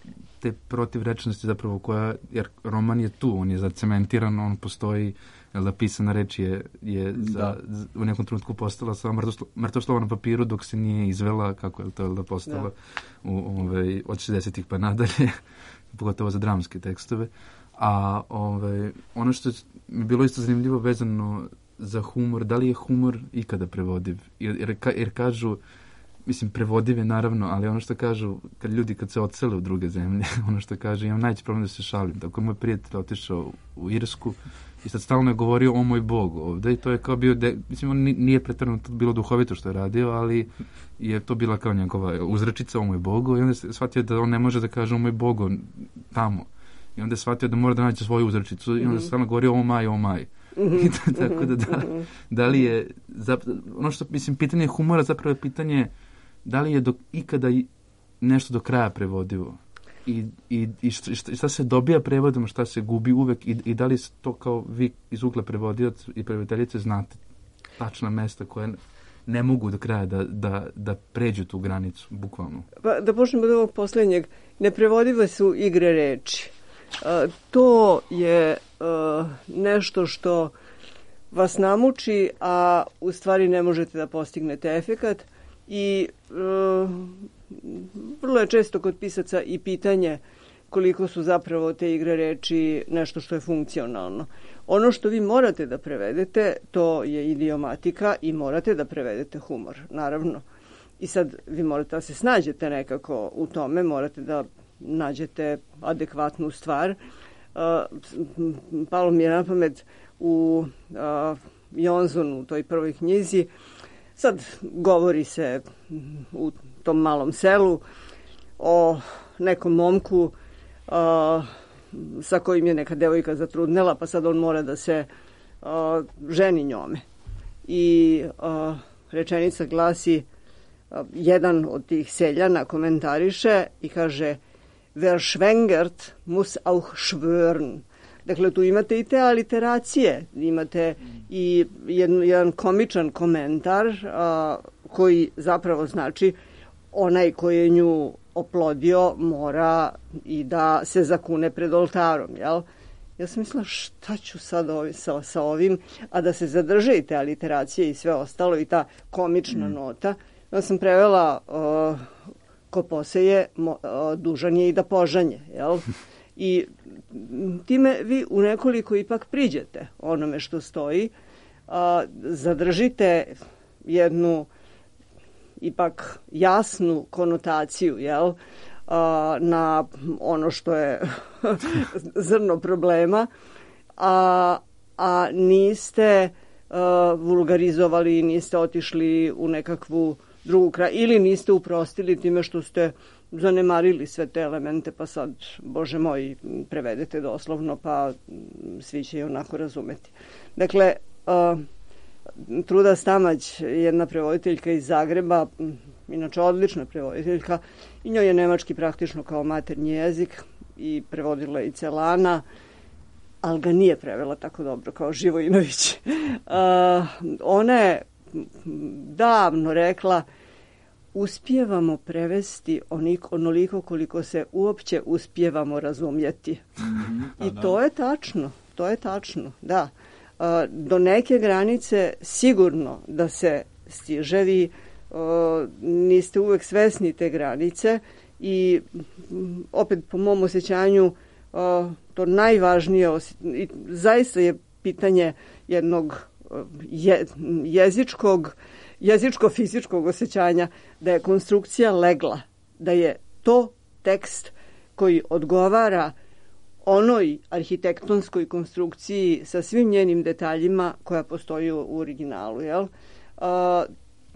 te protivrečnosti zapravo koja, jer roman je tu, on je zacementiran, on postoji, jel da pisana reč je, je za, za, u nekom trenutku postala samo mrtvo, mrtvo slovo na papiru dok se nije izvela, kako je to jel da postala da. U, ovaj, od šezdesetih pa nadalje, pogotovo za dramske tekstove. A ovaj, ono što mi bilo isto zanimljivo vezano za humor, da li je humor ikada prevodiv? Jer, jer, jer kažu, mislim, prevodiv je naravno, ali ono što kažu, kad ljudi kad se odsele u druge zemlje, ono što kaže, imam najveći problem da se šalim. Tako je moj prijatelj otišao u Irsku i sad stalno je govorio o moj Bog ovde i to je kao bio, de, mislim, on nije pretjerano bilo duhovito što je radio, ali je to bila kao njegova uzrečica o moj Bogu i onda se shvatio da on ne može da kaže o moj Bogu tamo. I onda je shvatio da mora da nađe svoju uzrečicu i onda se stalno govorio o maj, o maj. I to, tako da, da, da li je, ono što, mislim, pitanje humora zapravo je pitanje da li je do, ikada nešto do kraja prevodivo i, i, i šta, šta se dobija prevodom, šta se gubi uvek i, i da li to kao vi iz ugla prevodioc i prevoditeljice znate tačna mesta koje ne mogu do kraja da, da, da pređu tu granicu, bukvalno. Pa, da počnemo od ovog posljednjeg. Neprevodive su igre reči. Uh, to je uh, nešto što vas namuči, a u stvari ne možete da postignete efekat i uh, vrlo je često kod pisaca i pitanje koliko su zapravo te igre reči nešto što je funkcionalno. Ono što vi morate da prevedete, to je idiomatika i morate da prevedete humor, naravno. I sad vi morate da se snađete nekako u tome, morate da nađete adekvatnu stvar. Uh, palo mi je na pamet u uh, Jonzonu, u toj prvoj knjizi. Sad govori se u tom malom selu o nekom momku uh, sa kojim je neka devojka zatrudnela, pa sad on mora da se uh, ženi njome. I uh, rečenica glasi, uh, jedan od tih seljana komentariše i kaže: Wer schwängert, muss auch schwören. Dakle, tu imate i te aliteracije, imate i jedan, jedan komičan komentar a, koji zapravo znači onaj koji je nju oplodio mora i da se zakune pred oltarom, jel? Ja sam mislila šta ću sad ovi, sa, sa ovim, a da se zadrže i te aliteracije i sve ostalo i ta komična mm. nota. Ja sam prevela uh, ko poseje, mo, uh, dužan je i da požanje, jel? I time vi u nekoliko ipak priđete onome što stoji, a, zadržite jednu ipak jasnu konotaciju, jel, a, na ono što je zrno problema, a, a niste a, vulgarizovali, niste otišli u nekakvu drugu kraj, ili niste uprostili time što ste zanemarili sve te elemente, pa sad, Bože moj, prevedete doslovno, pa svi će i onako razumeti. Dakle, uh, Truda Stamać, jedna prevoditeljka iz Zagreba, inače odlična prevoditeljka, i njoj je nemački praktično kao maternji jezik i prevodila i Celana, ali ga nije prevela tako dobro kao Živojinović. Uh, ona je davno rekla: uspijevamo prevesti onik, onoliko koliko se uopće uspijevamo razumjeti. Mm-hmm, I da. to je tačno, to je tačno, da. A, do neke granice sigurno da se stiže, vi a, niste uvek svesni te granice i opet po mom osjećanju a, to najvažnije, i zaista je pitanje jednog je, jezičkog jezičko-fizičkog osjećanja, da je konstrukcija legla, da je to tekst koji odgovara onoj arhitektonskoj konstrukciji sa svim njenim detaljima koja postoji u originalu. Jel? A,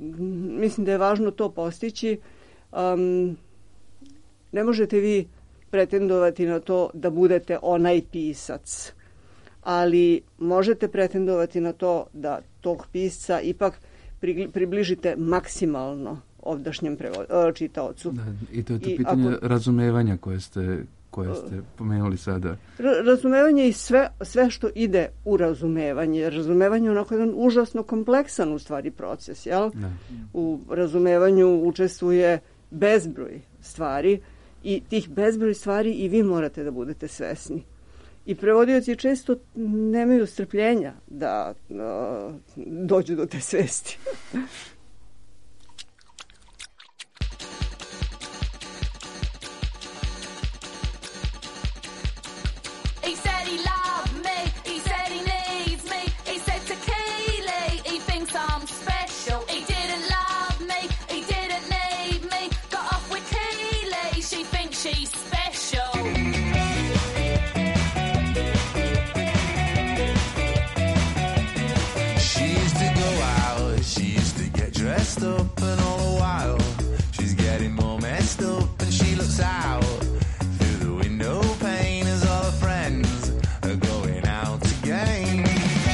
mislim da je važno to postići. Um, ne možete vi pretendovati na to da budete onaj pisac, ali možete pretendovati na to da tog pisca ipak približite maksimalno ovdašnjem prevo- čitaocu. Da, i to je to I pitanje ako- razumevanja koje ste, koje ste pomenuli sada. Ra- razumevanje i sve, sve što ide u razumevanje. Jer razumevanje je onako jedan užasno kompleksan u stvari proces, jel? Da. U razumevanju učestvuje bezbroj stvari i tih bezbroj stvari i vi morate da budete svesni. I prevodioci često nemaju strpljenja da uh, dođu do te svesti. He said he loved me, he said he needs me, he said to Keely he thinks I'm special. He didn't love me, he didn't need me, got off with Keely, she thinks she's special. She used to go out, she used to get dressed up, and all the while she's getting more messed up, and she looks out through the window pane as all her friends are going out again.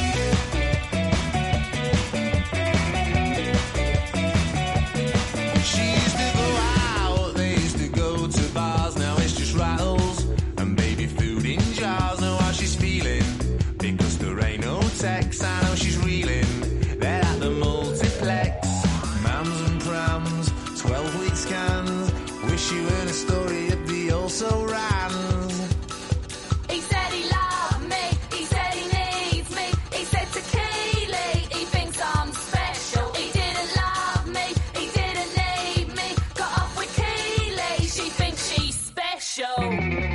She used to go out, they used to go to bars, now it's just rattles and baby food in jars. Know how she's feeling because there ain't no text. I know she's reeling. They're at the multiplex. Mams and prams, twelve week scans. Wish you heard a story of the also rans. He said he loved me, he said he needs me, he said to Keely he thinks I'm special. He didn't love me, he didn't need me, got off with Keely, she thinks she's special.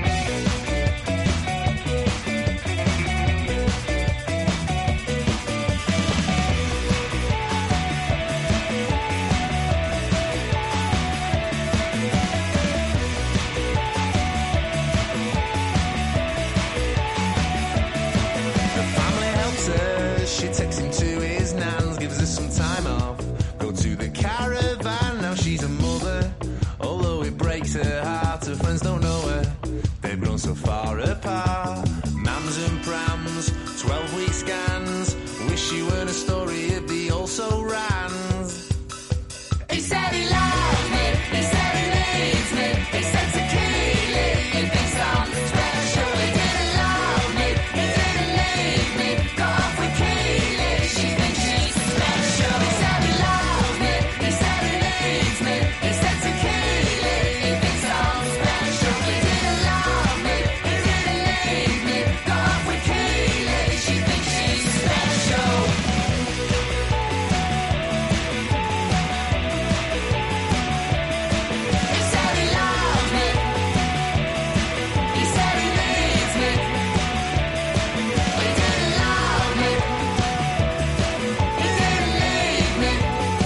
The family helps her, she takes him to his nan's, gives her some time off, go to the caravan. Now she's a mother, although it breaks her heart. Her friends don't know her, they've grown so far apart. Mams and prams, twelve week scans. Wish you weren't a story of the also rans. He said he loved me, he said he needs me, he said to Keely he thinks I'm special. He didn't love me, he didn't need me, got off with Keely, she thinks she's special. He said he loved me, he said he needs me, he said to Keely he thinks I'm special. He didn't love me, he didn't need me, got off with Keely, she thinks she's special. He said he loved me, he said he needs me, he didn't love me, he didn't need me.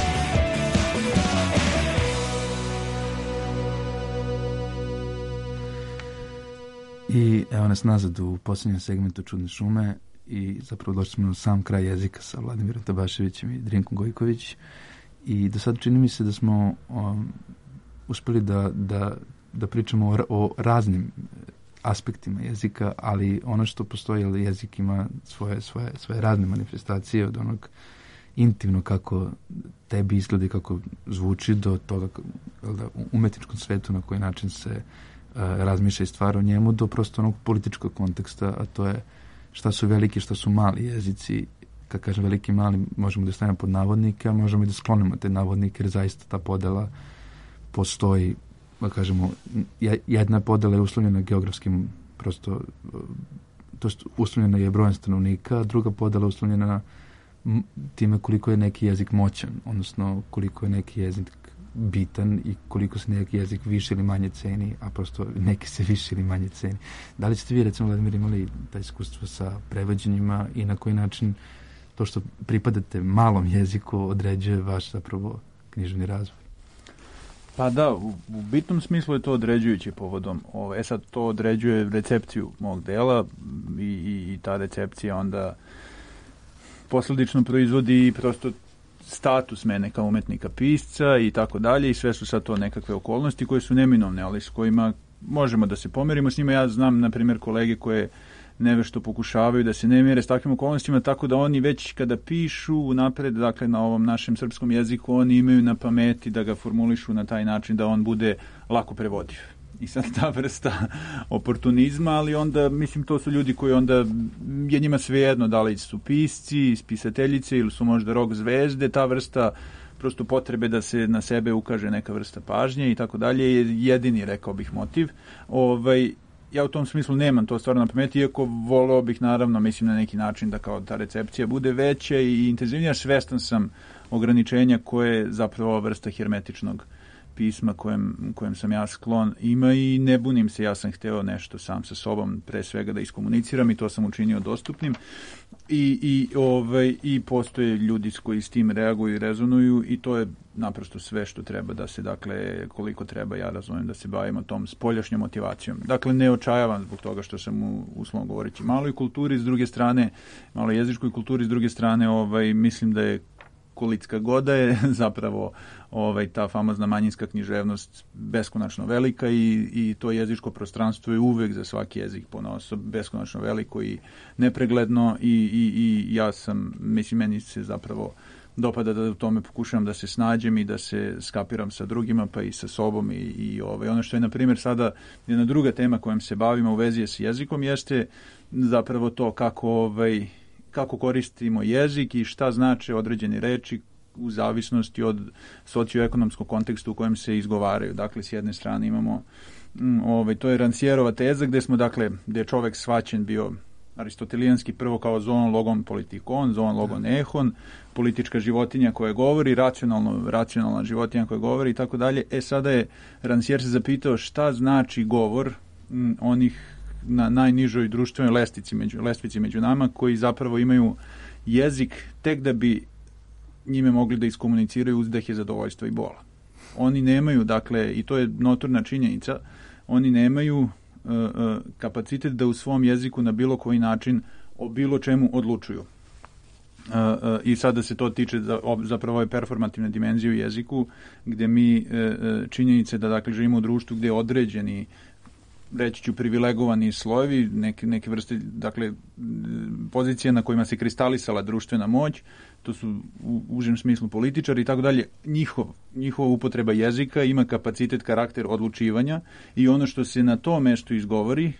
I evo nas nazad u posljednjem segmentu Čudne šume i zapravo došli smo na sam kraj jezika sa Vladimirom Tabaševićem i Drinkom Gojković i do sad čini mi se da smo um, uspeli da, da, da pričamo o, o raznim aspektima jezika, ali ono što postoji, ali jezik ima svoje, svoje, svoje razne manifestacije, od onog intimno kako tebi izgleda i kako zvuči do toga jel da, u umetničkom svetu na koji način se uh, razmišlja i stvara o njemu, do prosto onog političkog konteksta, a to je šta su veliki, šta su mali jezici. Kad kažem veliki i mali, možemo da stavimo pod navodnike, a možemo i da sklonimo te navodnike, jer zaista ta podela postoji, da kažemo, jedna podela je uslovljena geografskim, prosto, to je uslovljena je brojem stanovnika, a druga podela je uslovljena time koliko je neki jezik moćan, odnosno koliko je neki jezik bitan i koliko se neki jezik više ili manje ceni, a prosto neki se više ili manje ceni. Da li ste vi, recimo, Vladimir, imali ta iskustvo sa prevođenjima i na koji način to što pripadate malom jeziku određuje vaš zapravo književni razvoj? Pa da, u, u bitnom smislu je to određujući povodom. O, e sad, to određuje recepciju mog dela i, i, i ta recepcija onda posledično proizvodi i prosto status mene kao umetnika pisca i tako dalje, i sve su sad to nekakve okolnosti koje su neminovne, ali s kojima možemo da se pomerimo s njima. Ja znam, na primjer, kolege koje nevešto pokušavaju da se ne mjere s takvim okolnostima, tako da oni već kada pišu napred, dakle na ovom našem srpskom jeziku, oni imaju na pameti da ga formulišu na taj način da on bude lako prevodiv. I sad ta vrsta oportunizma, ali onda, mislim, to su ljudi koji onda, je njima svejedno da li su pisci, spisateljice ili su možda rock zvezde, ta vrsta prosto potrebe da se na sebe ukaže neka vrsta pažnje i tako dalje je jedini, rekao bih, motiv. Ovaj, ja u tom smislu nemam to stvarno na pameti, iako voleo bih, naravno, mislim na neki način da kao ta recepcija bude veća i intenzivnija. Svestan sam ograničenja koje zapravo ova vrsta hermetičnog pisma kojem, kojem sam ja sklon ima i ne bunim se, ja sam hteo nešto sam sa sobom pre svega da iskomuniciram i to sam učinio dostupnim i, i, ovaj, i postoje ljudi koji s tim reaguju i rezonuju i to je naprosto sve što treba da se, dakle, koliko treba, ja razumijem, da se bavimo tom spoljašnjom motivacijom. Dakle, ne očajavam zbog toga što sam u, uslovno govoreći, maloj kulturi, s druge strane, malo jezičkoj kulturi, s druge strane, ovaj, mislim da je kolicka goda je zapravo ovaj, ta famozna manjinska književnost beskonačno velika i, i to jezičko prostranstvo je uvek za svaki jezik ponaosob beskonačno veliko i nepregledno i, i, i ja sam, mislim, meni se zapravo dopada da u tome pokušavam da se snađem i da se skapiram sa drugima, pa i sa sobom i, i ovaj, ono što je, na primjer, sada jedna druga tema kojom se bavimo u vezi s jezikom jeste zapravo to kako ovaj, kako koristimo jezik i šta znače određene reči u zavisnosti od socioekonomskog konteksta u kojem se izgovaraju. Dakle, s jedne strane imamo, mm, ovaj, to je Rancièrova teza gde smo, dakle, gde je čovek shvaćen bio aristotelijanski prvo kao zoon logon politikon, zoon logon ehon, politička životinja koja govori, racionalno, racionalna životinja koja govori i tako dalje. E, sada je Rancière se zapitao šta znači govor mm, onih na najnižoj društvenoj lestvici među, lestvici među nama, koji zapravo imaju jezik tek da bi njime mogli da iskomuniciraju uzdehe zadovoljstva i bola. Oni nemaju, dakle, i to je notorna činjenica, oni nemaju uh, uh, kapacitet da u svom jeziku na bilo koji način o bilo čemu odlučuju. Uh, uh, I sada se to tiče za, zapravo ove performativne dimenzije u jeziku, gde mi uh, uh, činjenice da, dakle, živimo u društvu gde određeni, reći ću, privilegovani slojevi, neke, neke vrste, dakle, pozicije na kojima se kristalisala društvena moć, to su u užem smislu političari i tako dalje, njihov, njihova upotreba jezika ima kapacitet, karakter odlučivanja i ono što se na to mesto izgovori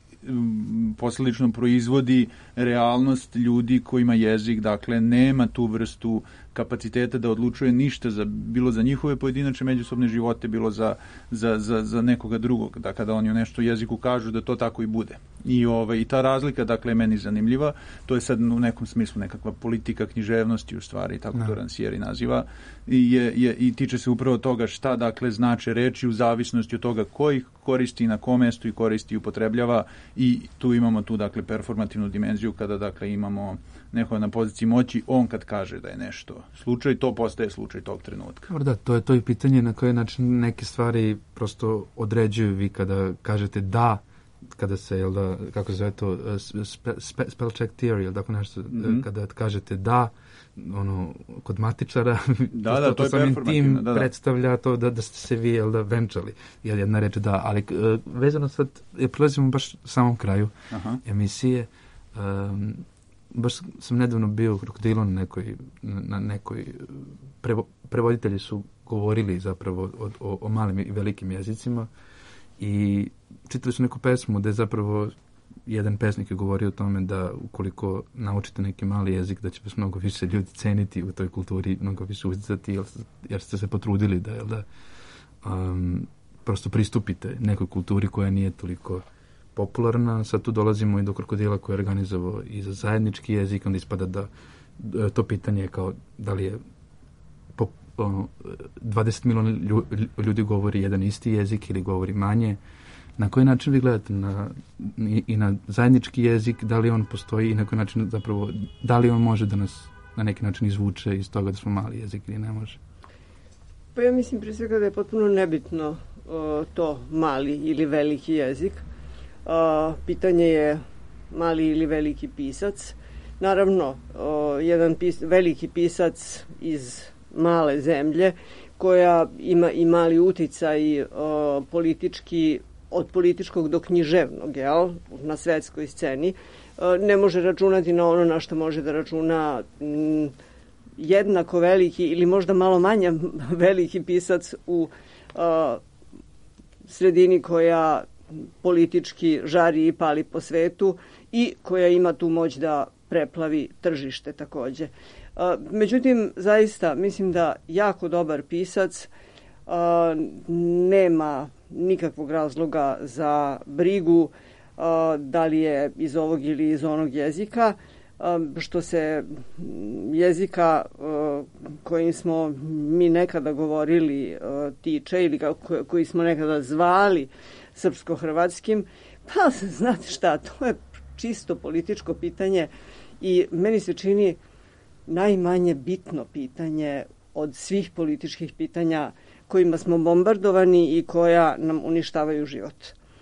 posledično proizvodi realnost ljudi kojima jezik, dakle, nema tu vrstu kapaciteta da odlučuje ništa za, bilo za njihove pojedinačne međusobne živote, bilo za, za, za, za nekoga drugog, da kada oni u nešto jeziku kažu da to tako i bude. I, ovaj, i ta razlika, dakle, je meni zanimljiva, to je sad u nekom smislu nekakva politika književnosti u stvari, tako no. to Rancière naziva, i, je, je, i tiče se upravo toga šta, dakle, znače reči u zavisnosti od toga ko ih koristi, na kom mestu i koristi i upotrebljava i tu imamo tu, dakle, performativnu dimenziju kada, dakle, imamo nekoga na poziciji moći, on kad kaže da je nešto slučaj, to postaje slučaj tog trenutka. Dobro, da, to je to i pitanje na koji način neke stvari prosto određuju. Vi kada kažete da, kada se, jel da, kako se zove to, spe, spe, spell check theory, jel tako nešto, mm-hmm. kada kažete da, ono, kod matičara, da, to, da, to, to je samim tim da, da. predstavlja to da, da ste se vi, jel da, venčali, jel jedna reč da, ali uh, vezano sad, je prilazimo baš samom kraju Aha. emisije, um, baš sam nedavno bio u Krokodilu na nekoj, na nekoj prevo, prevoditelji su govorili zapravo o, o, o malim i velikim jezicima i čitali su neku pesmu da je zapravo jedan pesnik je govorio o tome da ukoliko naučite neki mali jezik da će vas mnogo više ljudi ceniti u toj kulturi, mnogo više uzdati jer, jer ste se potrudili da, da um, prosto pristupite nekoj kulturi koja nije toliko popularna. Sad tu dolazimo i do Krokodila koji je organizovao i za zajednički jezik, onda ispada da to pitanje je kao da li je po, ono, dvadeset miliona ljudi govori jedan isti jezik ili govori manje. Na koji način vi gledate na, i, i na zajednički jezik, da li on postoji i na koji način zapravo, da li on može da nas na neki način izvuče iz toga da smo mali jezik ili ne može? Pa ja mislim prije svega da je potpuno nebitno o, to mali ili veliki jezik. O, pitanje je mali ili veliki pisac. Naravno, o, jedan pis, veliki pisac iz male zemlje koja ima i mali uticaj o, politički od političkog do književnog, jel, na svetskoj sceni, ne može računati na ono na što može da računa m, jednako veliki ili možda malo manje veliki pisac u a, sredini koja politički žari i pali po svetu i koja ima tu moć da preplavi tržište takođe. A, međutim, zaista mislim da jako dobar pisac a, nema nikakvog razloga za brigu a, da li je iz ovog ili iz onog jezika. A, što se jezika a, kojim smo mi nekada govorili a, tiče ili ga, ko, koji smo nekada zvali srpsko-hrvatskim, pa znate šta, to je čisto političko pitanje i meni se čini najmanje bitno pitanje od svih političkih pitanja kojima smo bombardovani i koja nam uništavaju život.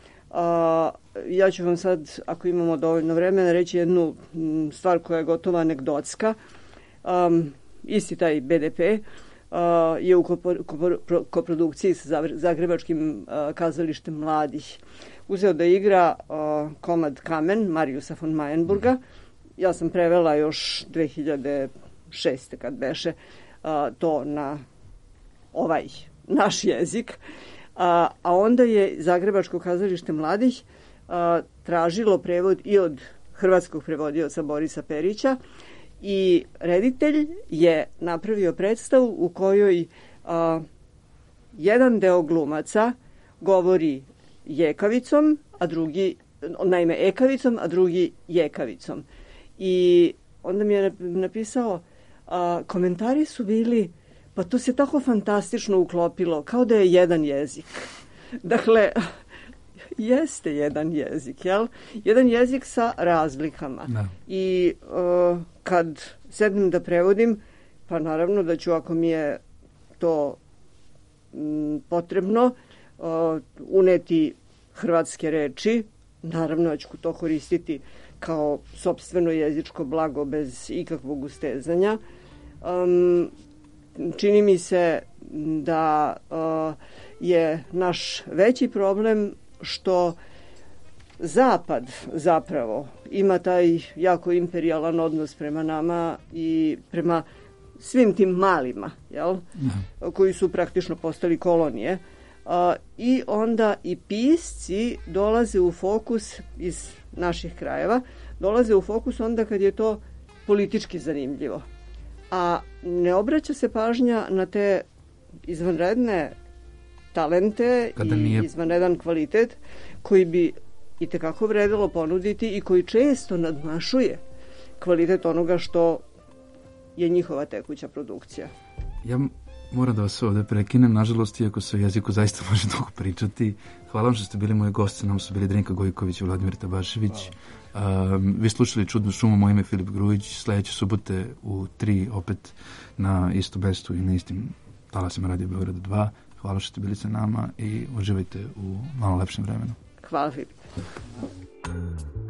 A, ja ću vam sad, ako imamo dovoljno vremena, reći jednu m, stvar koja je gotovo anegdotska. Um, isti taj B D P uh, je u kopor, kopor, koprodukciji sa Zagrebačkim uh, kazalištem mladih uzeo da igra uh, komad Kamen Marijusa von Mayenburga. Ja sam prevela još dve hiljade šeste kad beše uh, to na ovaj naš jezik. A, a onda je Zagrebačko kazalište mladih a, tražilo prevod i od hrvatskog prevodioca Borisa Perića i reditelj je napravio predstavu u kojoj a, jedan deo glumaca govori jekavicom, a drugi, naime ekavicom, a drugi jekavicom. I onda mi je napisao, a, komentari su bili: pa to se tako fantastično uklopilo, kao da je jedan jezik. Dakle, jeste jedan jezik, jel? Jedan jezik sa razlikama. Da. I uh, kad sednem da prevodim, pa naravno da ću, ako mi je to m, potrebno, uh, uneti hrvatske reči, naravno da ću to koristiti kao sopstveno jezičko blago bez ikakvog ustezanja. Um, Čini mi se da uh, je naš veći problem što Zapad zapravo ima taj jako imperijalan odnos prema nama i prema svim tim malima, jel? Mm. Koji su praktično postali kolonije. Uh, I onda i pisci dolaze u fokus iz naših krajeva, dolaze u fokus onda kad je to politički zanimljivo. A ne obraća se pažnja na te izvanredne talente Kada i nije... izvanredan kvalitet koji bi itekako vredelo ponuditi i koji često nadmašuje kvalitet onoga što je njihova tekuća produkcija. Ja moram da vas ovde prekinem, nažalost, iako se o jeziku zaista može dugo pričati. Hvala vam što ste bili moji gosti, nam su bili Drenka Gojković i Vladimir Tabašević. Um, vi slušali Čudnu šumu, moje ime je Filip Grujić. Sledeće subote u tri opet na istom mestu i na istim talasima Radio Beograda dva. Hvala što ste bili sa nama i uživajte u malo lepšem vremenu. Hvala, Filip.